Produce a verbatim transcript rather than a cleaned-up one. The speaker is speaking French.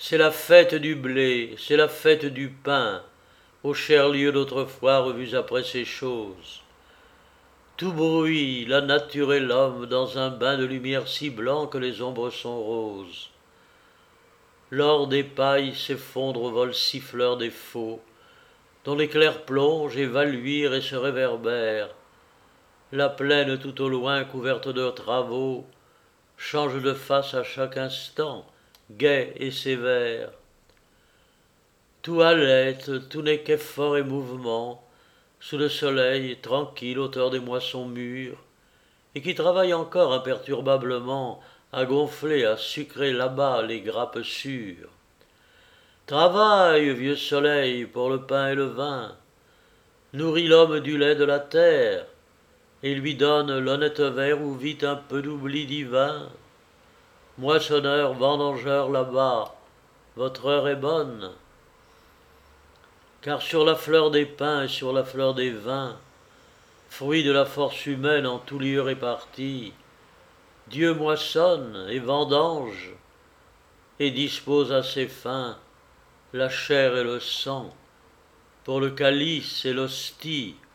C'est la fête du blé, c'est la fête du pain, aux chers lieux d'autrefois revus après ces choses. Tout bruit, la nature et l'homme dans un bain de lumière si blanc que les ombres sont roses. L'or des pailles s'effondre au vol siffleur des faux, dont l'éclair plonge et va luire et se réverbère. La plaine tout au loin couverte de travaux change de face à chaque instant, gaie et sévère. Tout halète, tout n'est qu'effort et mouvement, sous le soleil tranquille auteur des moissons mûres, et qui travaille encore imperturbablement à gonfler, à sucrer là-bas les grappes sûres. Travaille, vieux soleil, pour le pain et le vin, nourris l'homme du lait de la terre, et lui donne l'honnête verre où vit un peu d'oubli divin. Moissonneurs, vendangeurs là-bas, votre heure est bonne, car sur la fleur des pins et sur la fleur des vins, fruit de la force humaine en tout lieu répartie, Dieu moissonne et vendange, et dispose à ses fins la chair et le sang, pour le calice et l'hostie,